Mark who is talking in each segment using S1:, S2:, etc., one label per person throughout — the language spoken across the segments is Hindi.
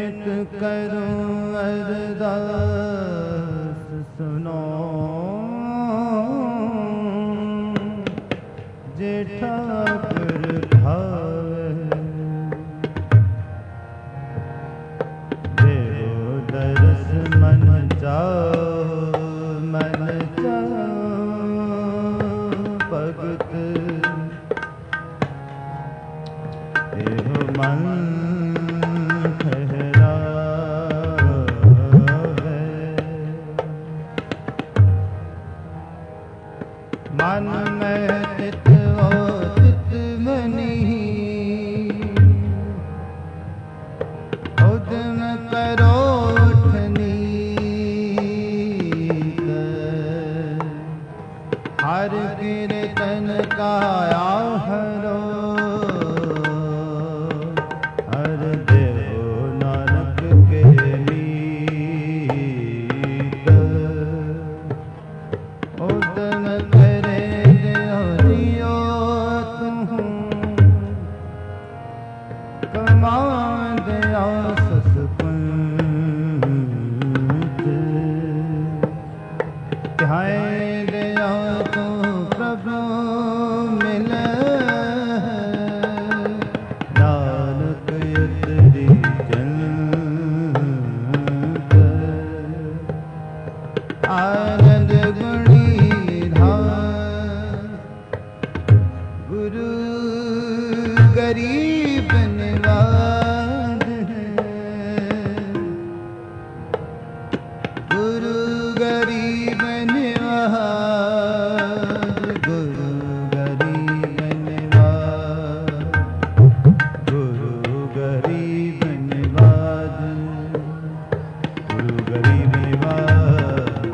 S1: नित करूं अरदास सुनो, जेठा पर भावे देव दरस मन जाओ, मन जाओ भगत एहो मन मन में चित हो चित मनी, उद्यम करो उठनी, हर कीर्तन का आहरो, हर देव नानक के मीत, उद्यम आनंद गुणी धाम, गुरु गरीब निवाज है, गुरु गरीब निवाज, गुरु गरीब निवाज, गुरु गरीब निवाज, गुरु गरीब निवाज।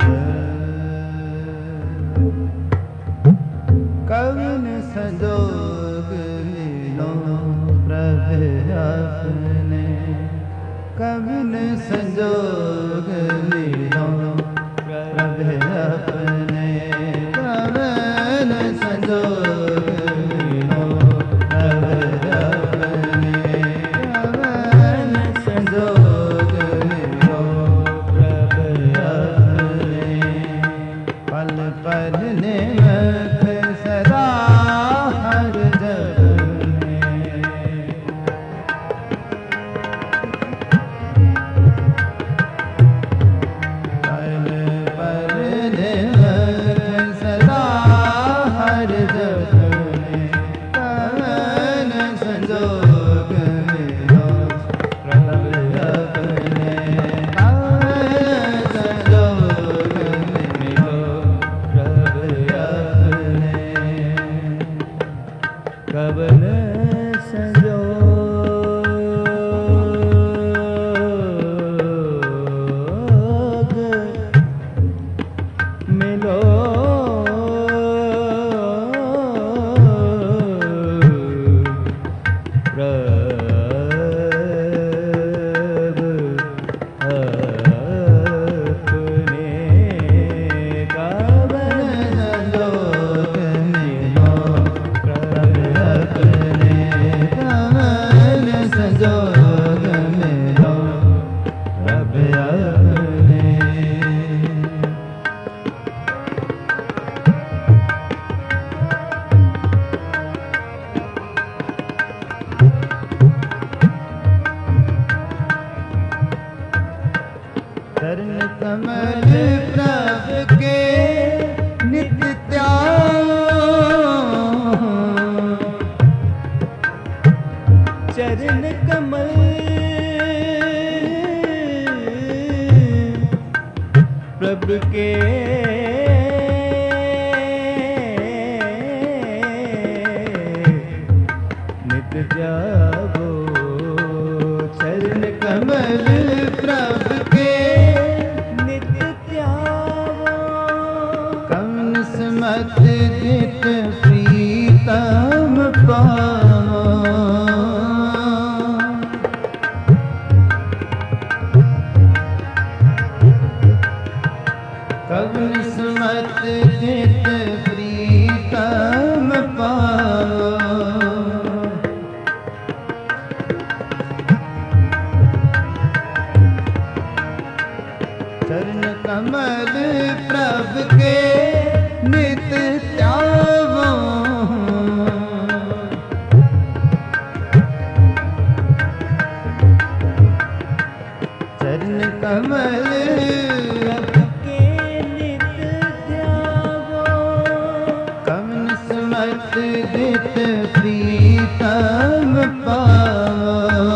S1: कवन संजोग मिलो प्रभु अपने, कवन संजोग मिलो प्रभु अपने, कवन संजोग मिलो प्रभु अपने, कवन संजोग मिलो प्रभु अपने, पल पल निमख सदा हर जग में, पल पल निमख सदा हर जग में, कवन संजोग मिलो प्रभु अपने, कवन संजोग मिलो प्रभु अपने, कवन संजोग मिलो प्रभु अपने, कवन संजोग मिलो प्रभु अपने, कवन संजोग मिलो प्रभु अपने। चरण कमल प्रभु के नित्य ध्यान, चरण कमल प्रभु के नित्य ध्यावो, चरण कमल प्रभु के नित्य ध्यावो, कवन समत जित प्रीतम पावो, कवन समत जित प्रीतम पावो, त्यावो चरण कमल आपके नित ध्यावो कवन समत दित प्रीतम पावो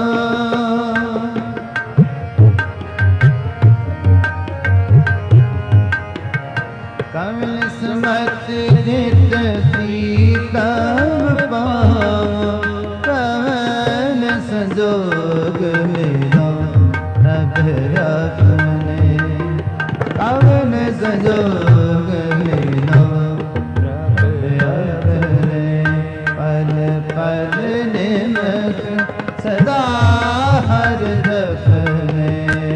S1: कवन समत दित प्रीतम पावो कवन संजोग मिलो प्रभ अपने कवन संजोग मिलो प्रभ अपने पल पल निमक सदा हर दफने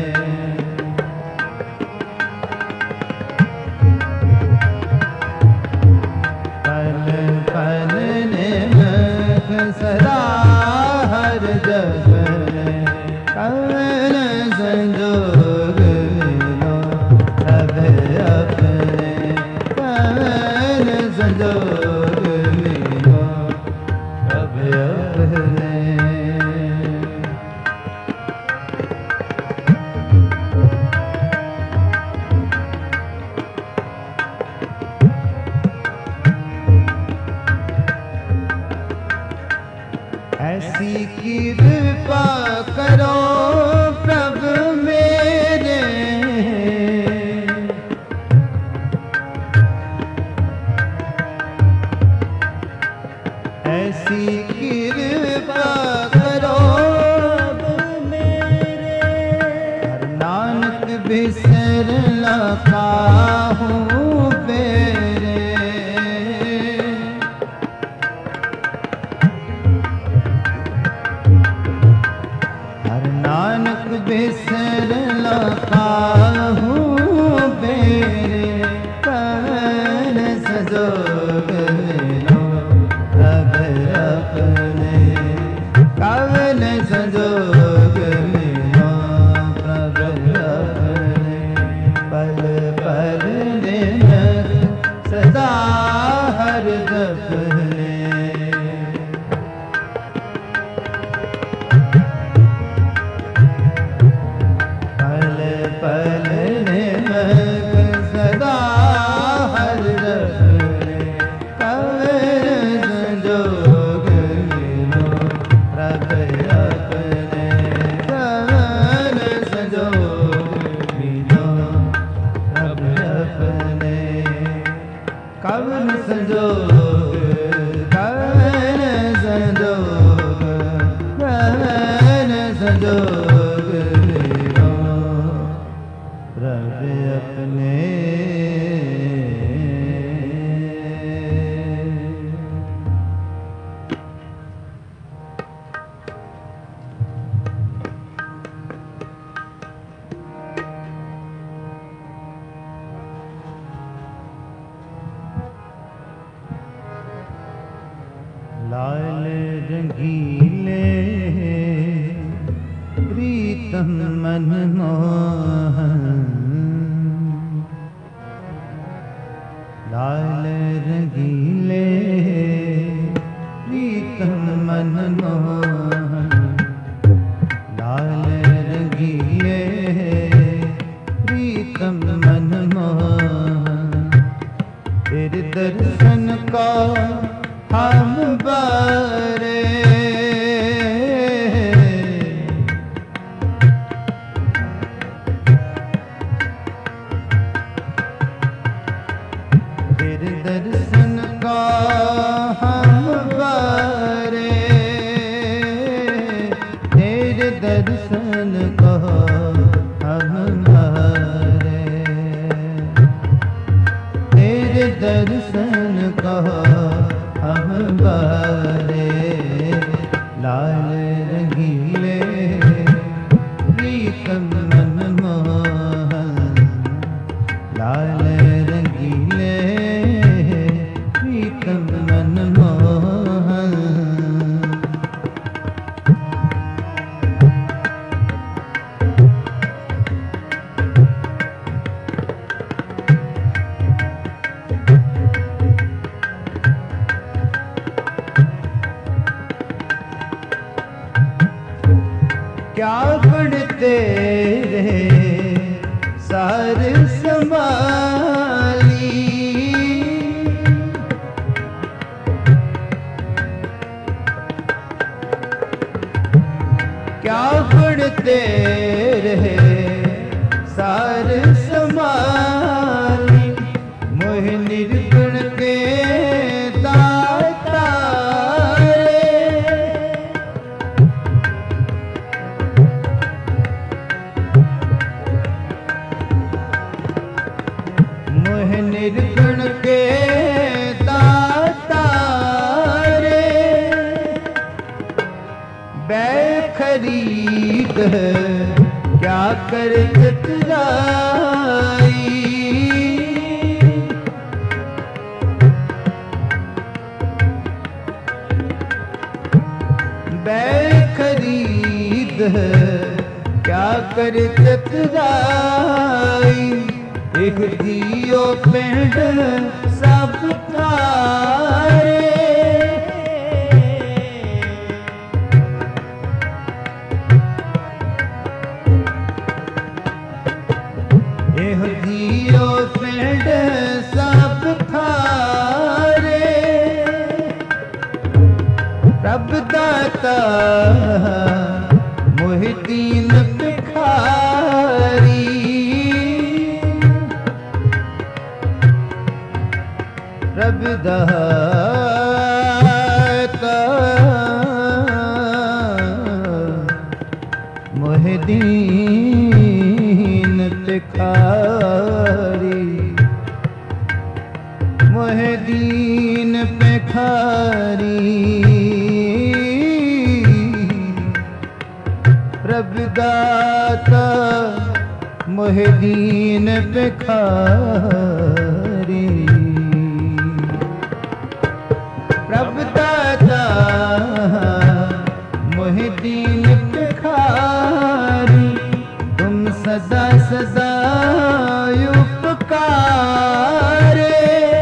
S1: सदा हर दफने कवन संजोग मिलो सब अपने कवन संजोग मिलो सब अपने ऐसी कृपा करो प्रभु मेरे ऐसी कृपा करो प्रभु मेरे हर नानक बिसर काहू बेरे नानक बिसर काहू बेरे कवन संजोग मिलो प्रभ अपने कवन संजोग मिलो प्रभ अपने पल पल निमक सदा हर दफने पल निमक सदा हर दफने कवन संजोग मिलो प्रभ अपने कवन संजोग मिलो प्रभ अपने कवन संजोग कवन संजोग कवन संजोग मिलो प्रभ अपने लाल रंगीले प्रीतम मनमोहन लाल रंगीले प्रीतम मनमोहन लाल रंगीले प्रीतम मनमोहन तेरे दर्शन का हम बारे तेरे दर्शन का हम बारे तेरे दर्शन का हम बारे तेरे दर्शन का हम बारे लाल रंगीले प्रीतम मनमोहन लाल रंगीले प्रीतम मनमोहन क्या गुण तेरे सार संभाली, क्या गुण तेरे सार संभाली, मोह निर्गुण के दाता रे। मोह निर्गुण के दाता रे, खरीद क्या कर चतुराई, खरीद क्या कर चतुराई, एक दियो पिंड सब थारे। दियो पिंड सब थारे, प्रभ दाता मोहि दीन भिखारी, प्रभ दाता मोहि दीन भिखारी, मोह दीन भिखारी, प्रभु दाता मोह दीन भिखारी, प्रभु दाता मोह दीन भिखारी, तुम सदा सदा उपकारे,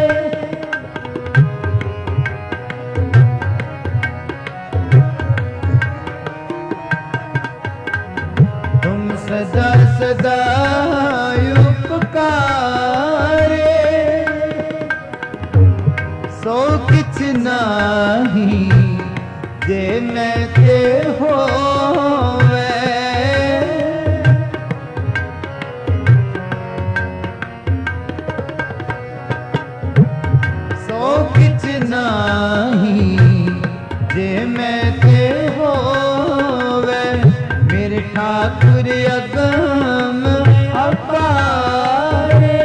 S1: तुम सदा सदा उपकारे, सो किछ नाही जे मैं ते होवे, नाही जे मैं ते होवे, मेरे ठाकुर अगम अपारे,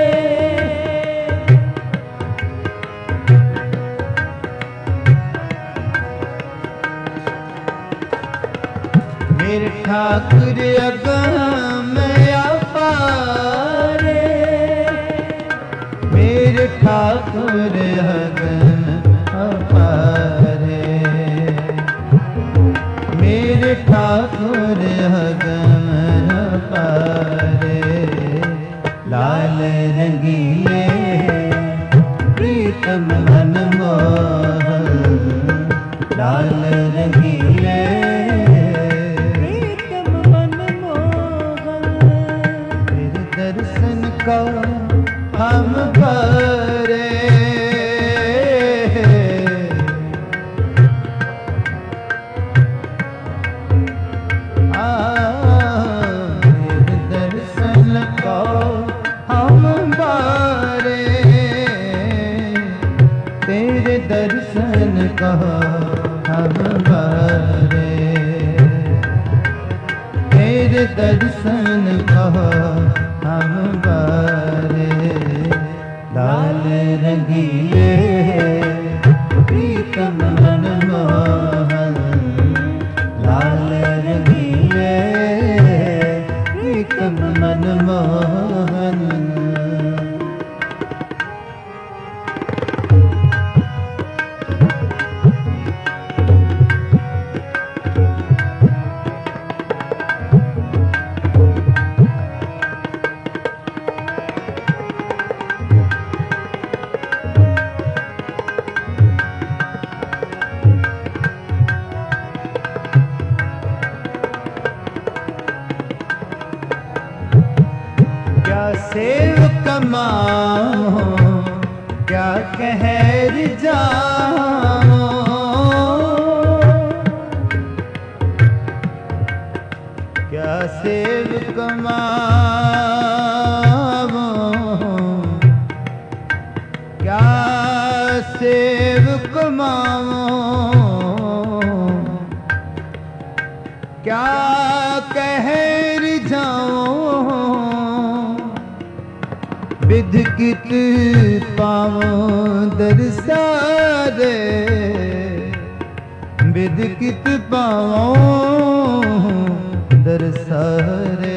S1: मेरे ठाकुर अगम अपारे, मेरे ठाकुर अगम अपारे, मेरे ठाकुर अगम अपारे, लाल रंगीले प्रीतम मन मोहन, लाल रंगीले प्रीतम मन मोहन, तेरे दर्शन का हम भरे, दर्शन को हम भरे, तेरे दर्शन को हम भरे, तेरे दर्शन को हम भरे, लाल रंगीले प्रीतम मन मोहन, लाल रंगीले प्रीतम मन मोहन। कमाओ क्या कहर जाओ, क्या सेव कमाओ, क्या सेव कमाओ, क्या कहर जाओ, विध कित पावो दरसारे, विध कित पावो दरसारे,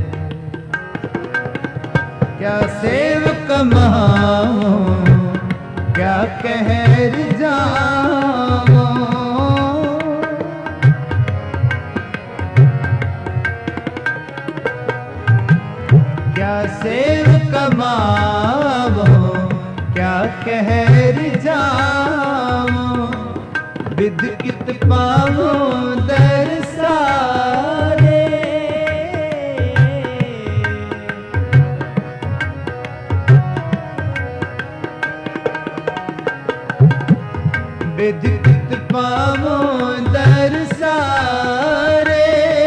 S1: क्या सेव कमाओ क्या कहर जाओ, क्या सेव कमाओ क्या कहर जाओ, विध कित पावो दरसारे, विध कित पावो दरसारे,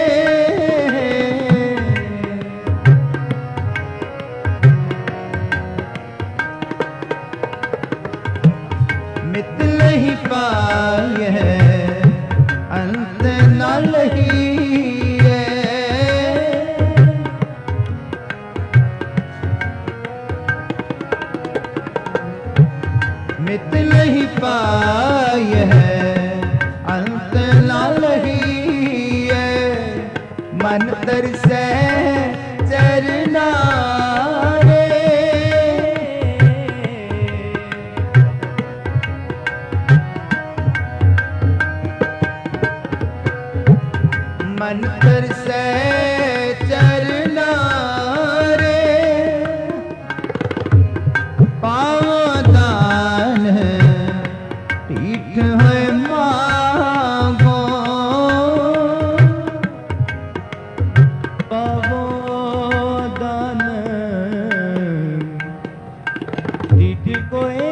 S1: मित लही पाए अंत न लही है, मित लही पाए अंत न लही है, मन तरसै चरना मन तरसै चरना रे, पावो दान पीठ है मांगो, पावो दान पीठ कोई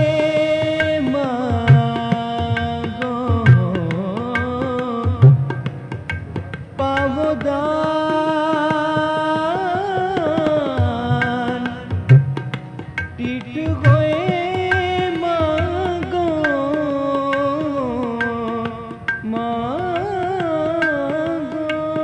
S1: दान टीट होए मांगो, मांगो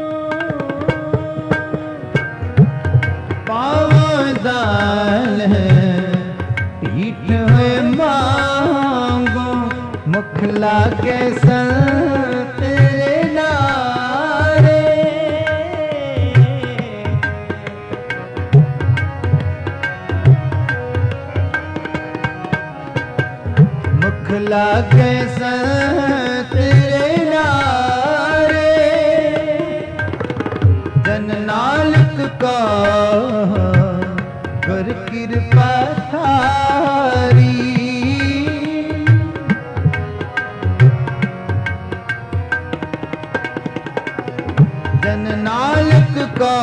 S1: पावो दान टीट होए मांगो, मुख लागे संत लागे तेरे नारे, जन नानक का कर कृपा थारी, जन नानक का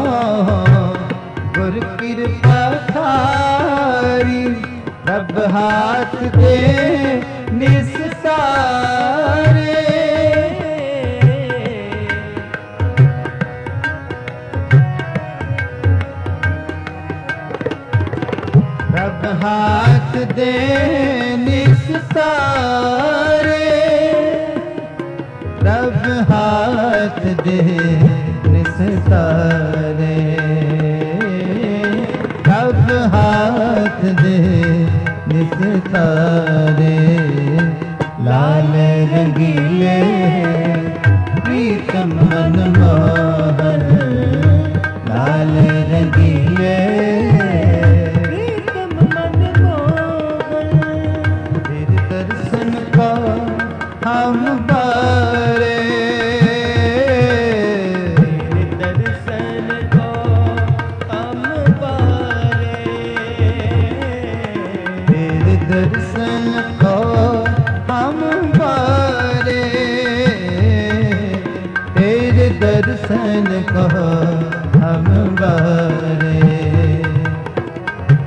S1: कर कृपा थारी, रब हाथ दे निस्तारे, रब हाथ दे निस्तारे, रब हाथ दे निस्तारे, रब हाथ दे निस्तारे, लाल रंगीले प्रीतम मन मोहन, लाल रंगीले प्रीतम मन मोहन, तेरे दर्शन को हम बारे, तेरे दर्शन को हम बारे, तेरे दर्शन को हम बारे, तेरे दर्शन को हम बारे,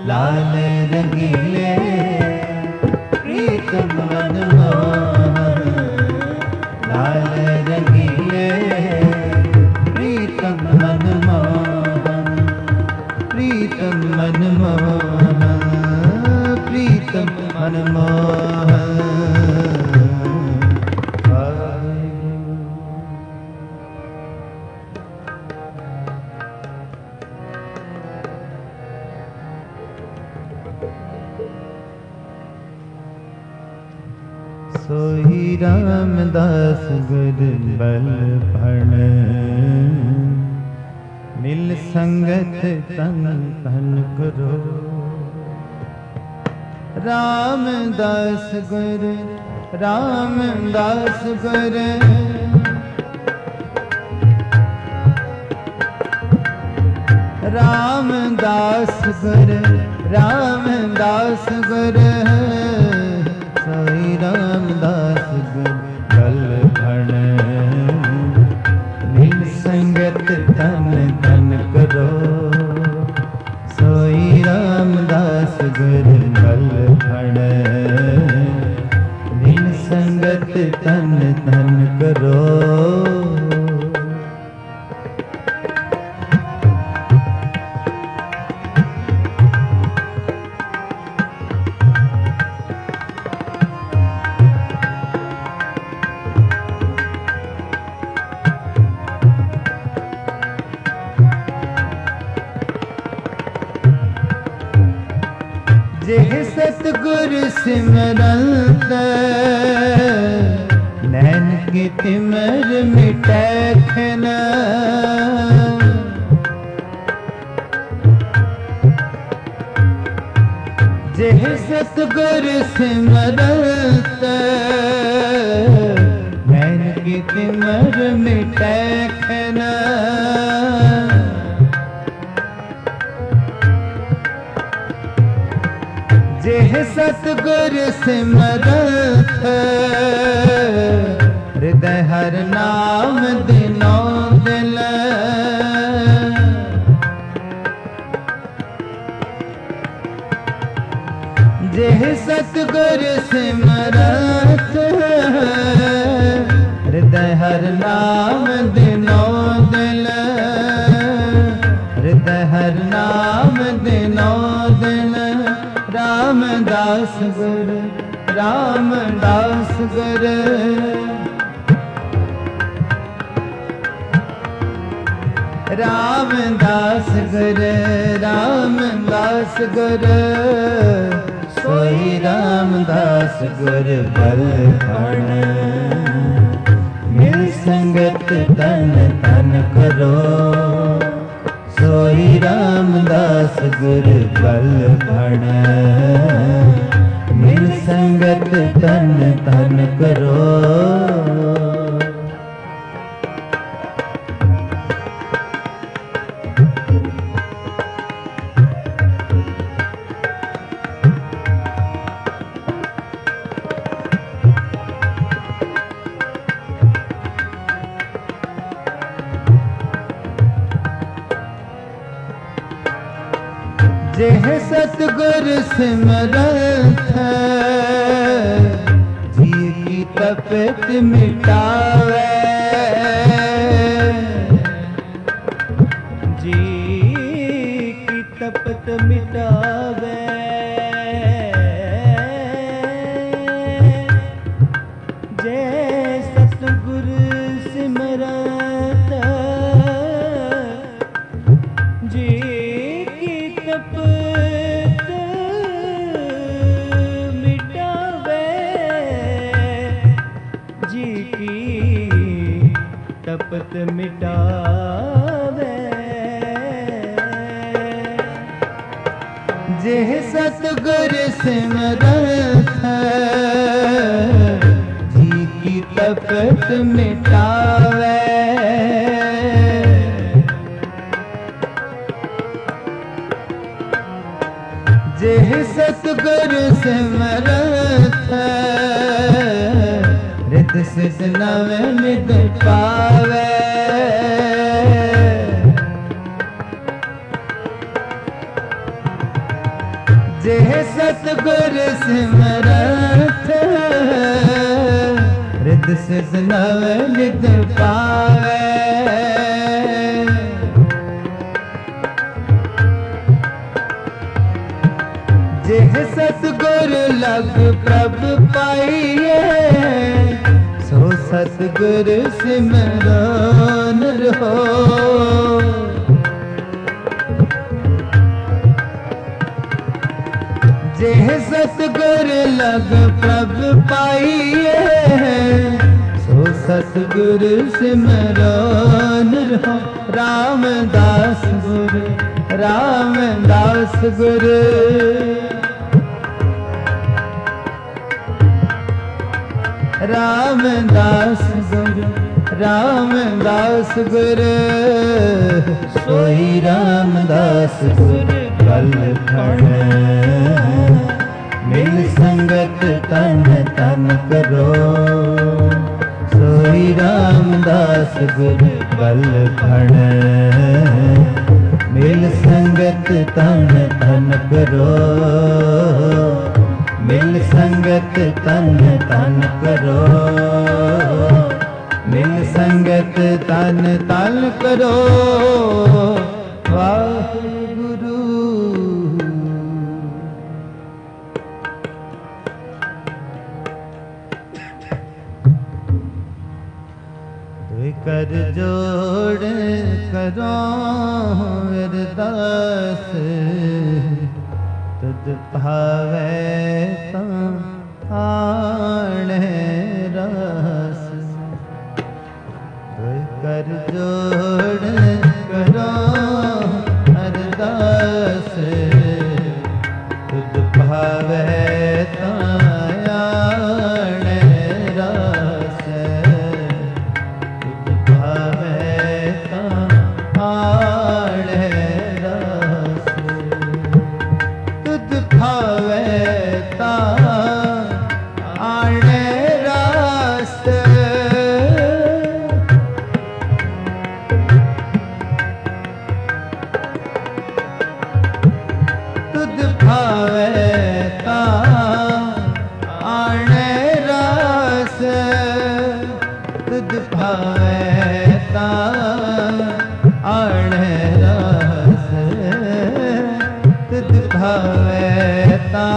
S1: लाल रंगीले प्रीतम मनमोहन, लाल रंगीले प्रीतम मनमोहन, प्रीतम मनमोहन, प्रीतम मनमोहन। सोई रामदास गुर बल फण, मिल संगत तन तन करो। रामदास गुर, रामदास गुर, रामदास गुर, रामदास गुर, सोई रामदास गुर बल फण, मिल संगत तन तन करो। सोई रामदास गुर बल फण, मिल संगत तन तन करो। जेह सतगुर सिमरंत, नैन की तिमर मिटै खिन। जेह सतगुर सिमरंत, नैन की तिमर मिटै खिन। जेह सतगुर सिमरत, हृदय हर नाम दिनो दिल। जेह सतगुर सिमरत, हृदय हर नाम दिनो दिल। हृदय हर नाम दिनो दिल। रामदास गुर, रामदास गुर, रामदास गुर, रामदास गुर, सोई रामदास गुर बल फण, मिल संगत तन तन करो। सोई रामदास गुर बल फण, मिल संगत तन तन करो। जेह सतगुर सिमरत, जी की तपत मिटावे। जी की तपत मिटावे। जय सतगुर सिमरत, जी तपत मिटावे। जी की तपत मिटावे। जेह सतगुर सिमरत, जी की तपत मिटावे। जेह सतगुर सिमरत, रित सिद्ध नव निध पावे। जे सतगुर सिमरत रिद सिज नव निध पावे। जे सतगुर लग प्रभ पाइए सो सतगुर सिमरन रहो। जे सतगुर लग प्रभ पाइए सो सतगुर सिमरन रहो। रामदास गुरु रामदास गुरु रामदास गुरु रामदास गुरु सोई रामदास गुरु कल खड़ मिल संगत तन तन करो। सोई रामदास गुरु कल खड़ मिल संगत तन तन करो। मिल संगत तन तन करो। मिल संगत तन तन करो। वाहिगुरु कर जोड़ करो अरदास तुझ भावे ता आणे रस। कर जोड़ करो अरदास तुझ भावे ता आणे रस। तुझ भावे ता आणे रस। तुझ भावे ता आणे रस। तुझ भावे ता आणे रस। तुझ भावे ता आणे रस। तुझ भावे ता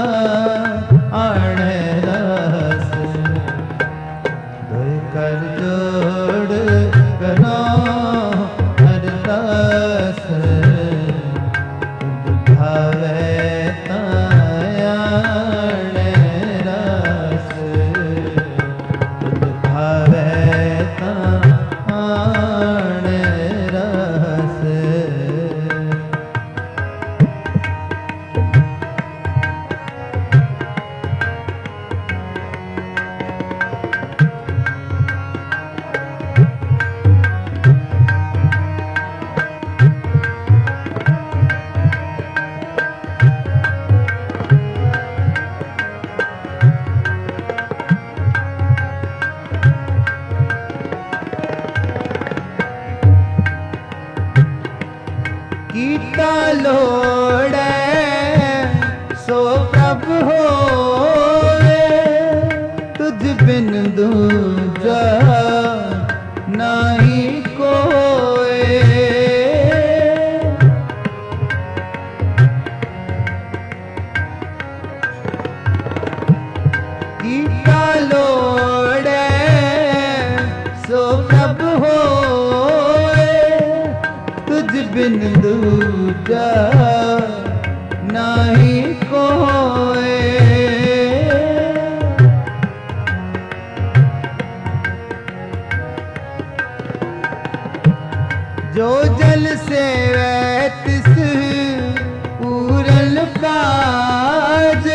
S1: आणे रस। दुई कर जोड़ करो अरदास तुझ भावे ता आणे रस। तुझ भावे ता आणे रस। कीता लोड़े सो प्रभ होए तुझ बिन दूजा नाही कोई। कीता लोड़े सो प्रभ होए तुझ बिन दूजा नाही कोई। जो जल से तिस पूरन काज।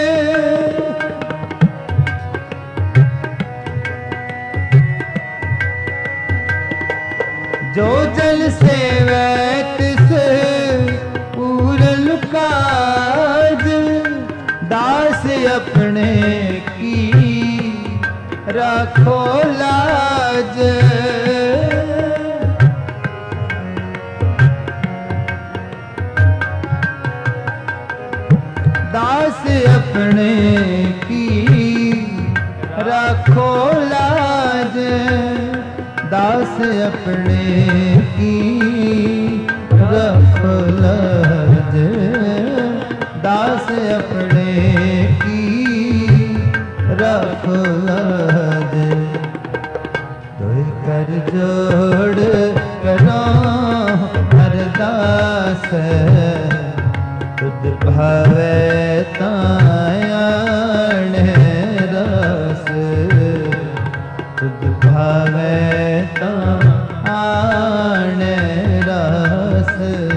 S1: जो जल से तिस पूरन काज। दास अपने की रखो लाज। अपने की रखो लाज, दास अपने की रखो लाज, दास अपने की रखो लाज। दुई कर जोड़ करो अरदास, तुझ भावे तायाने रस, तुझ भावे तायाने रस।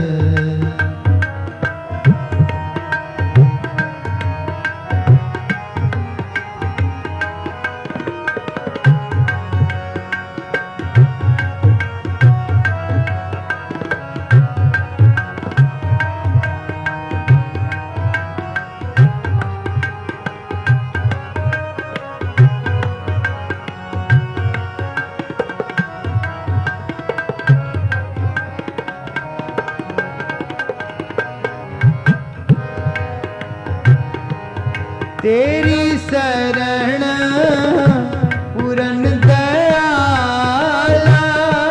S1: तेरी शरण पूरन दयाला,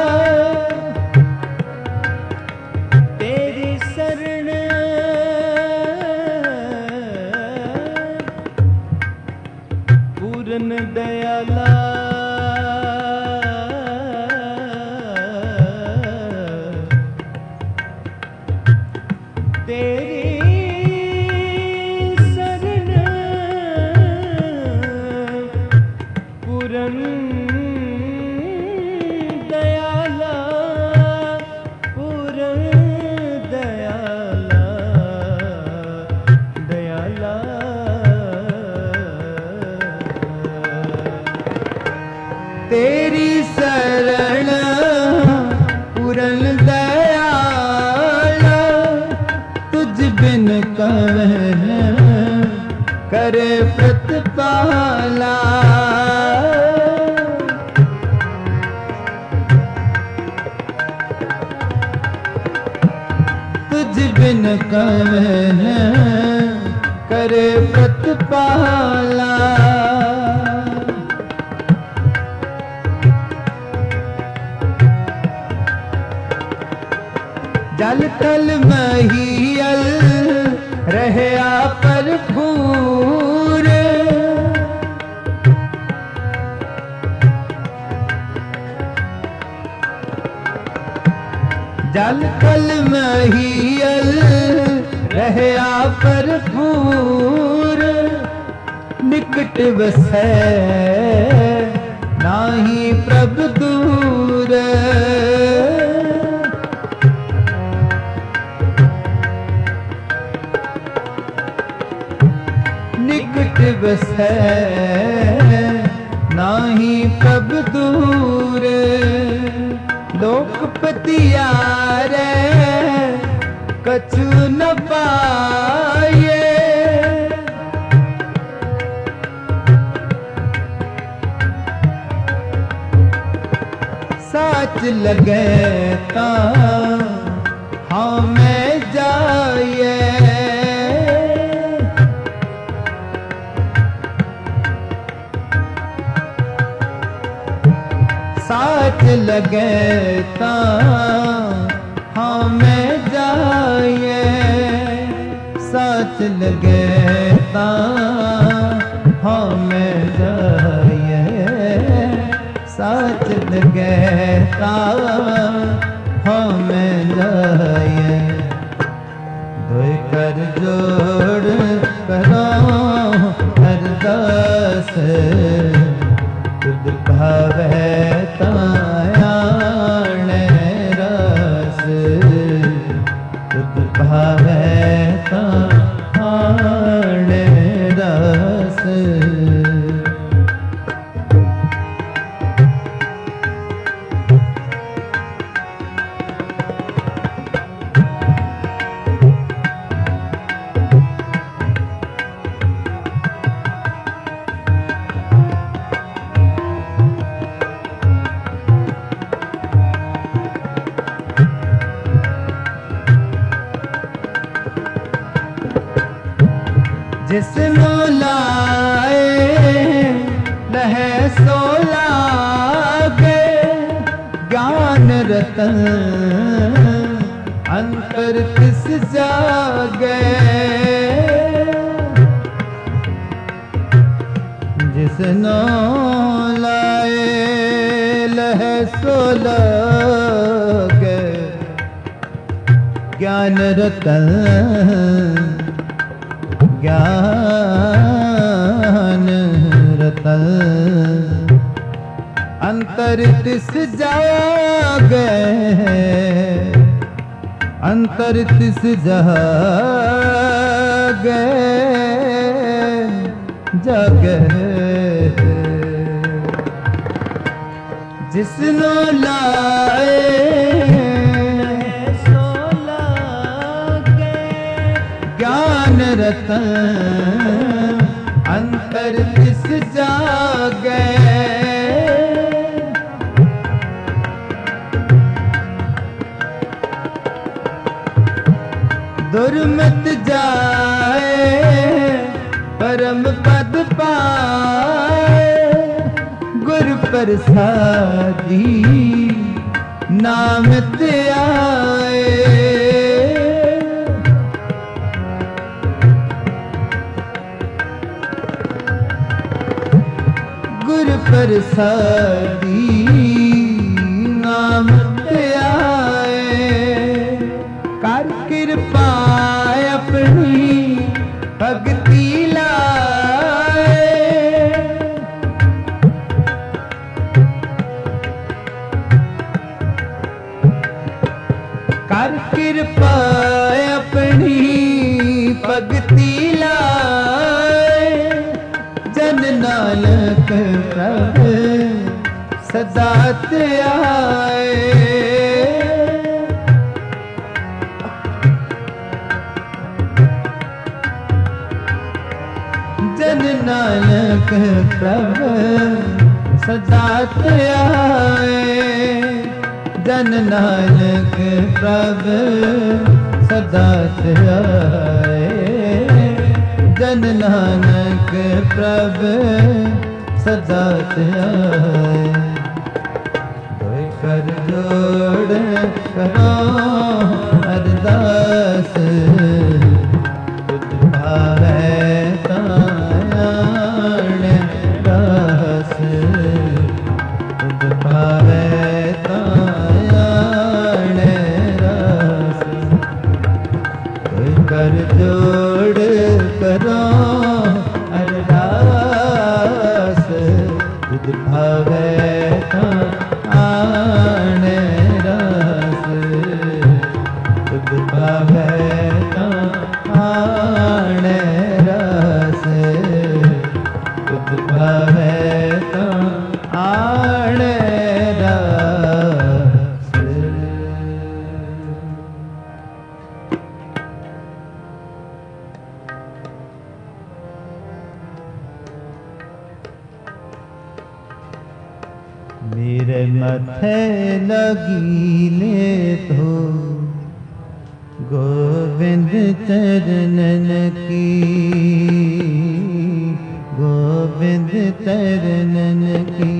S1: तेरी शरण पूरन दयाला, तेरी पूरन दयाला, पूरन दयाला, दयाला। तेरी शरण पूरन दयाला, तुझ बिन कवन करे प्रतिपाला। तुझ बिन कवन करे प्रतिपाला। जल थल महियल रहे पर भूर, जल थल महियल रहे पर भूर। निकट बसै नाही प्रभु दूर, निकट बसै नाही प्रभु दूर। लोकपति यारे कछु न पाए, साच लगे ता हाँ मैं जाए। साच लगे ता हाँ मैं जाए, साच लगे ता हाँ मैं जाए, साच लगे ता हाँ मैं जाए। दुई कर जोड़ करो अरदास, तुझ भावे तायाने रस, तुझ भावे तायाने रस। जिसनु लाए लहे सो लागे ज्ञान रतन अंतर तिस जागे जिसनु लाए लहे सो लागे ज्ञान रतन ज्ञान रतन अंतर तिस जागे अंतर तिस जागे जागे जिसनु लाए सो लागे ज्ञान रतन अंतर तिस जागे दुर्मत जाए परम पद पाए गुर प्रसादी नाम ते आए गुर प्रसादी नाम ते आए कर कृपा अपनी भक्ति लाए कर कृपा अपनी भक्ति लाए जन नानक प्रभु सदा ते आए जन नानक प्रभु सदा ते आए जन नानक प्रभु सदा ते आए जन नानक प्रभु सदा ते आए कोई कर जोड़ करो अरदास तुझ भावे तायाण दास तुझ भावे तायाण दास कोई कर जोड़ करो अरदास तुझ भावे तायाण दास तुझ भावे तायाण दास तुझ भावे तायाण दास मेरे मथे लगी ले तो गोविंद चरणन की गोविंद चरणन की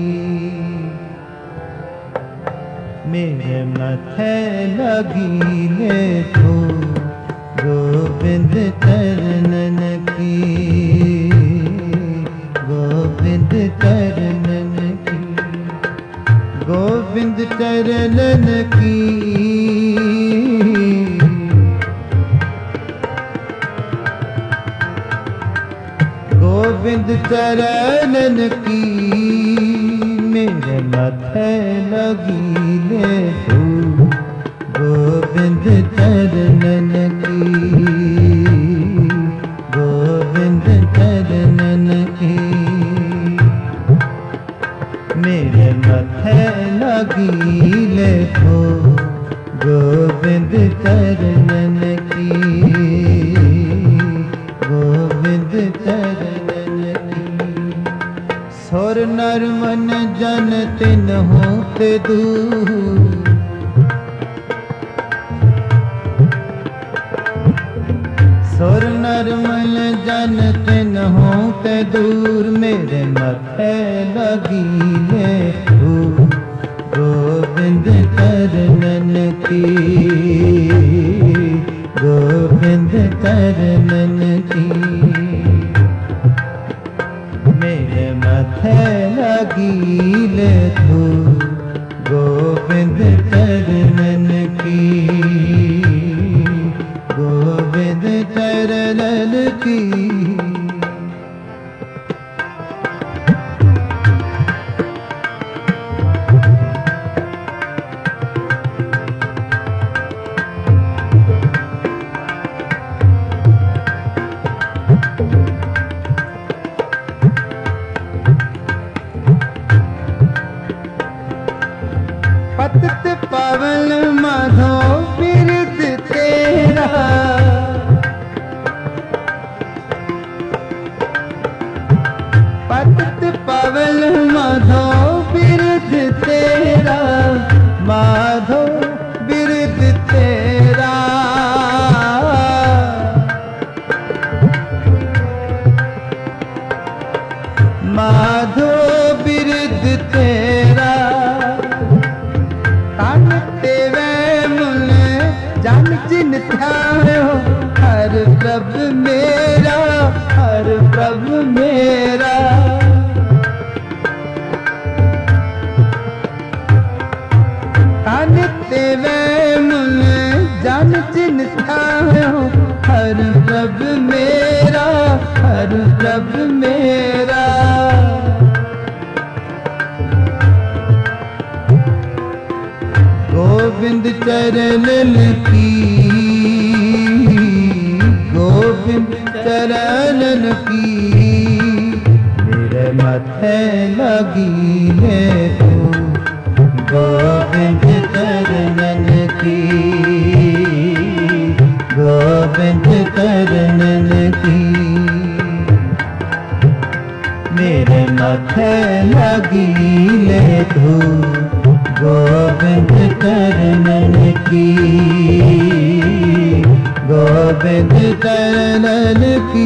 S1: मेरे मथे लगी ले तो गोविंद चरणन की गोविंद चरणन की गोविंद चरणन की गोविंद चरणन की मेरे माथे लगी ले तू गोविंद चरणन की गोविंद चरणन की मेरे माथे लगी ले तू गोविंद चरणन की गोविंद चरणन की सुर नर मन जन तिन होते दूर सुर नरमल जन तिन हो ते दूर मेरे मथे लगीले धूल गोविंद चरणन की गोविंद चरणन की मेरे मथे लगीले धूल गोविंद चरणन की गोविंद चरणन की पतित पावन माधो बिरद तेरा पतित पावन माधो बिरद तेरा माधो बिरद तेरा माधो बिरद तेरा जान जिन ध्यायो हर प्रभु मेरा हर प्रभु मेरा कान तेवे मुन जान जिन ध्यायो हर प्रभु मेरा हर प्रभु मेरा गोविंद चरणन की गोविंद चरणन की मेरे मथे लगीले धूल गोविंद चरणन की गोविंद चरणन की मेरे मथे लगीले धूल गोविंद चरणन की गोविंद चरणन की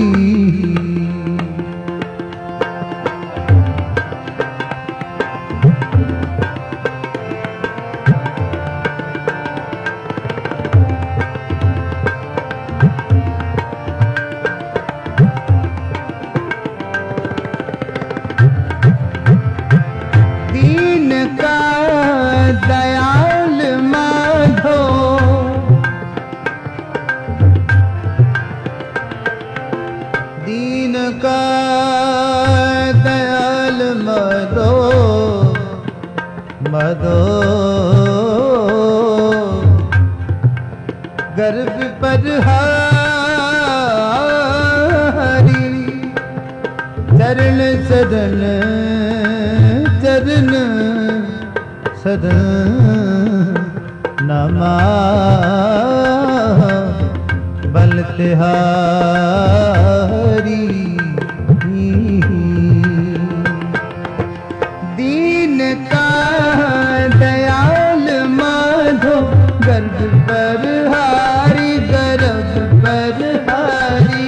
S1: दीन का दयाल माधो दीन का दयाल माधो माधो गर्भ पर हारी चरण सदन चरण सदन नमा बल तिहारी दीन का दयाल माधो गर्भ पर हारी गर्भ पर हारी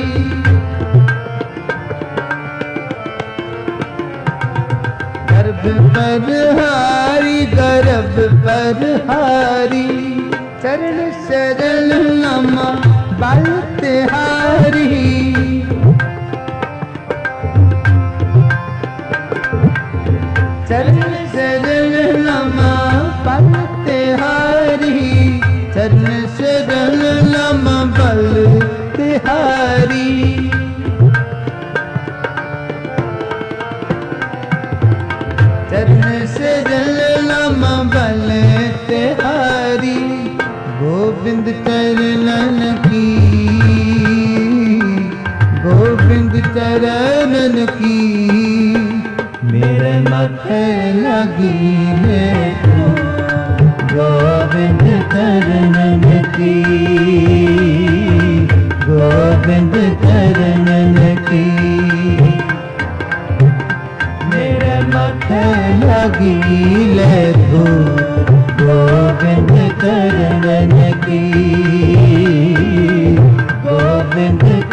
S1: गर्भ पर हारी गर्भ पर हारी चरण शरण नमा बल तिहारी चरण शरण नमा बल तिहारी चरण शरण नमा बल तिहारी चरण शरण नमा बल तिहारी गोविंद चरणन की गोविंद चरणन की मेरे मथे लगीले गोविंद चरणन की गोविंद चरणन की मेरे मथे लगीले गोविंद चरणन की गोविंद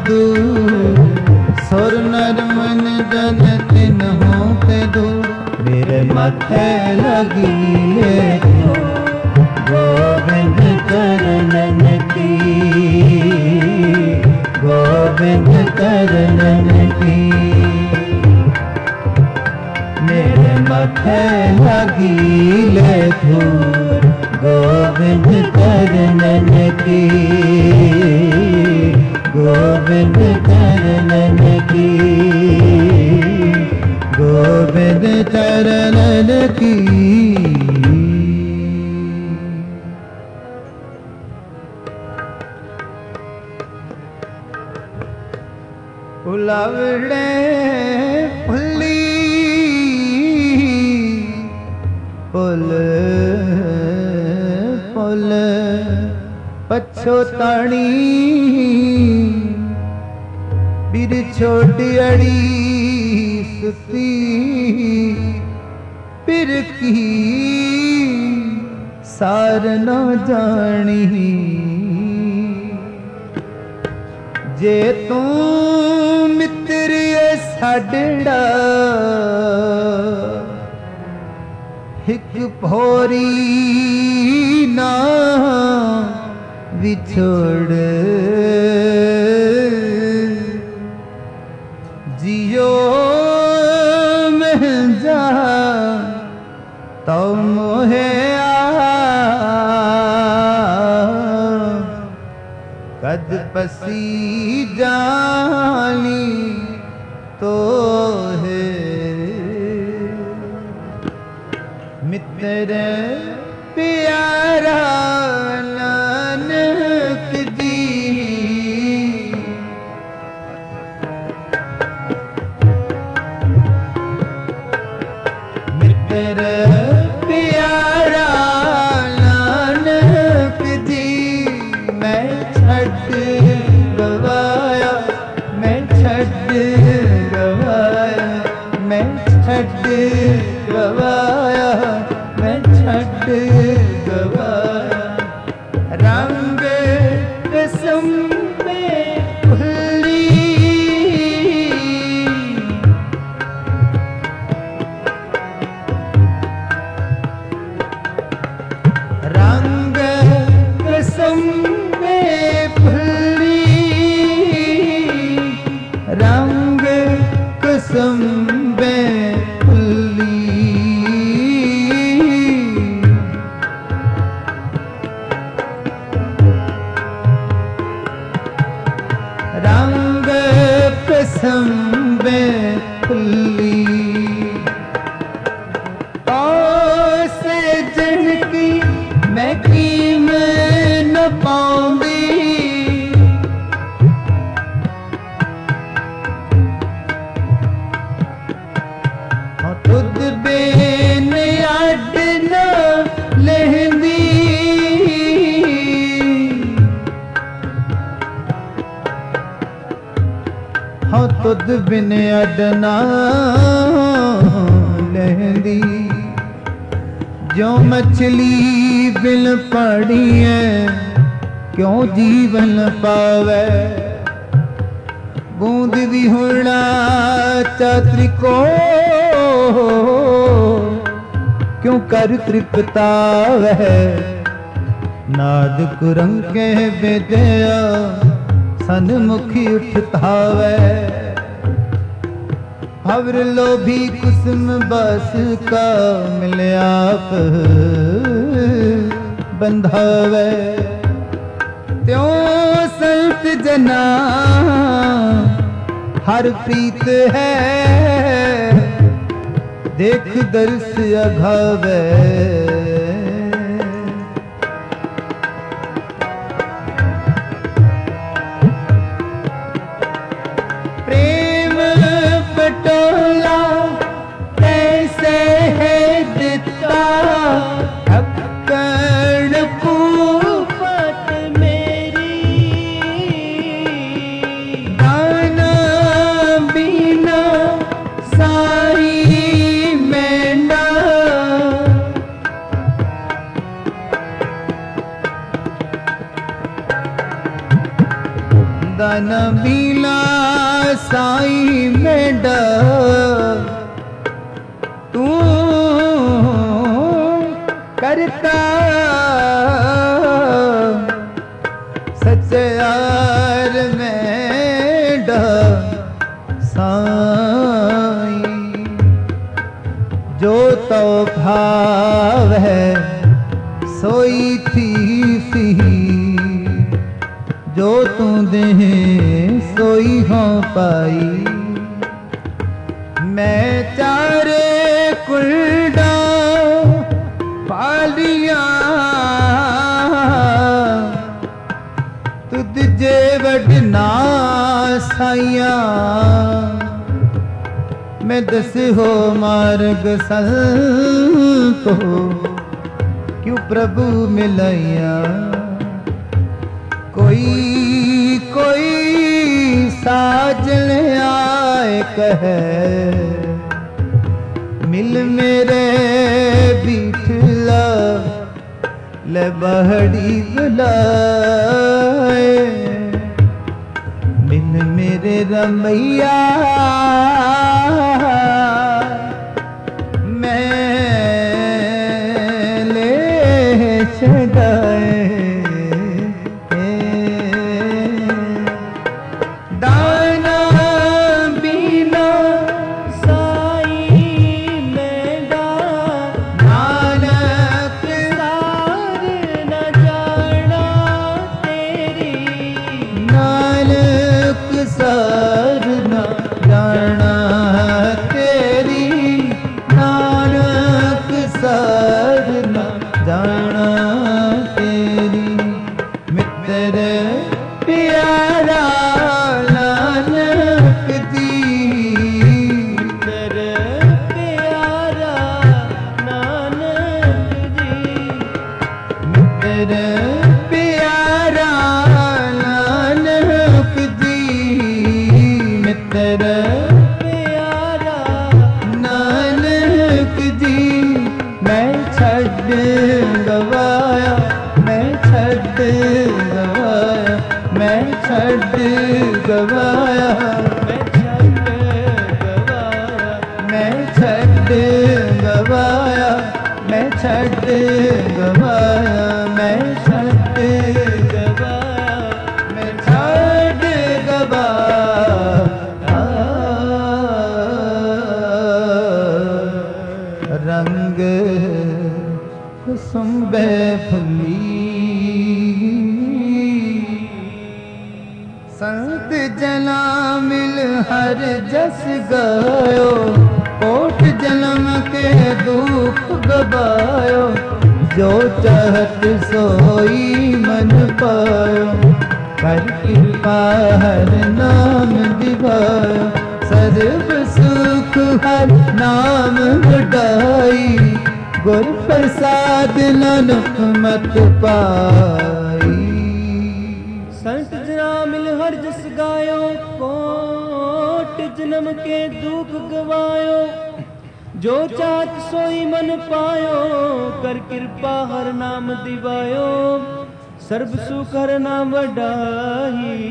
S1: दूर, सुर नर मन जन तिन्हों ते दूर, मेरे माथे लगी ले गोविंद चरणन की, गोविंद चरणन की, मेरे माथे लगी ले धूर, गोविंद चरणन की, गोविंद चरणन की, गोविंद चरणन की। उलावड़े फुल्ली पुल पुल पछोताणी, बिर छोटी अड़ी सुती, फिर की सार न जानी, जे तू मित्र साडड़ा हिक भोरी ना विछोड़, जियो में जा तो मोहे कद पसी जानी तो है मित्र प्यारा नानक जी, मित्र प्यारा नानक जी, मैं छड़ गवाया, मैं छड़ गवाया, मैं छड़ गवाया, मैं छड़ गवाया, रंग कसम में भुली, रंग कसम में भुली, रंग कसम में भुली, रंग कसम में भुली, और से जन की मैं कीम न पाऊंगी, तुद बेन अड न लहंदी, हाँ तुद बिन अडना लहंदी, जो मछली बिन पड़ी है क्यों जीवन पावे, बूंद भी होना चात्री को क्यों कर तृप्तावे, नाद कुरंगे विद्या सन्मुखी उठतावे, भवर लोभी कुसुम बस का मिले आप बंधावे, त्यों संत जना हर प्रीत है, देख दर्श अघावे, प्रेम पटोला कैसे है दिता, अक्कड़ पूपत मेरी, दाना बिना साई मेंढा, तन बीला साई मेडा तू करता सच्चार मेडा साई जो तो भाव है सोई थी सी जो तू दे सोई हो पाई मैं चारे कुलडा पालिया तुझ जे वडना साइया मैं दस हो मार्ग सल तो क्यों प्रभु मिलैया कोई कोई साजन आए कहे मिल मेरे बिठला ले बहड़ी बुलाए मिल मेरे रमैया मैं ले छड़ाए संत जना मिल हर जस गायो कोट जन्म के दुख गवायो जो चाहत सोई मन पायो कर कृपा हर नाम दिवायो सर्व सुख हर नाम बढ़ाई गुर प्रसाद नानक मत पाई।
S2: संत जना मिल हर जस गायो कोट जन्म के दुख गवायो जो चाहत सोई मन पायो कर कृपा हर नाम दिवायो सर्व सुख हर नाम वडाई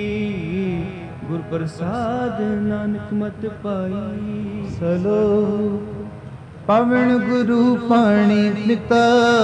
S2: गुर प्रसाद नानक मत पाई।
S1: सलो पवन गुरु पाणी पिता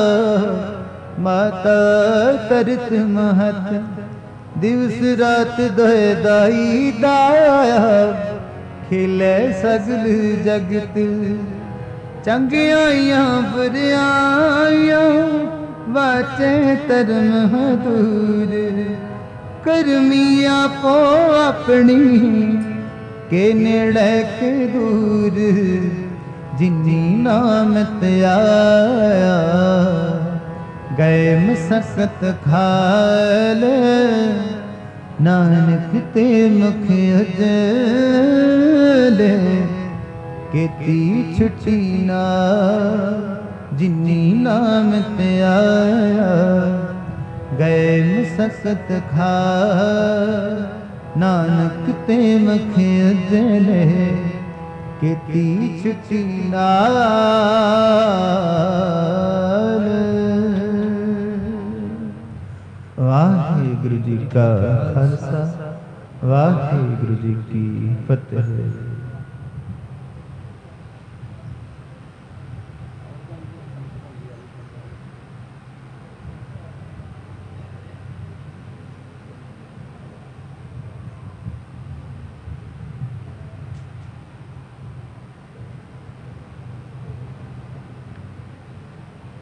S1: माता तरत महत दिवस रात दोए दाई दाया खिले सगल जगत चंगियाइयां बुरियाइयां वाचे धर्म दूर करमिया पो अपनी के नेड़े के दूर जिनी नाम त्याया गए मसकत खाल नानक ते मुख अजल केती छुट्टी ना जिनी नाम त्याया गए मसकत खाल नानक ते मुख अजल केती छुट्टी नाल। वाहिगुरु जी का खालसा वाहिगुरु जी की फतेह।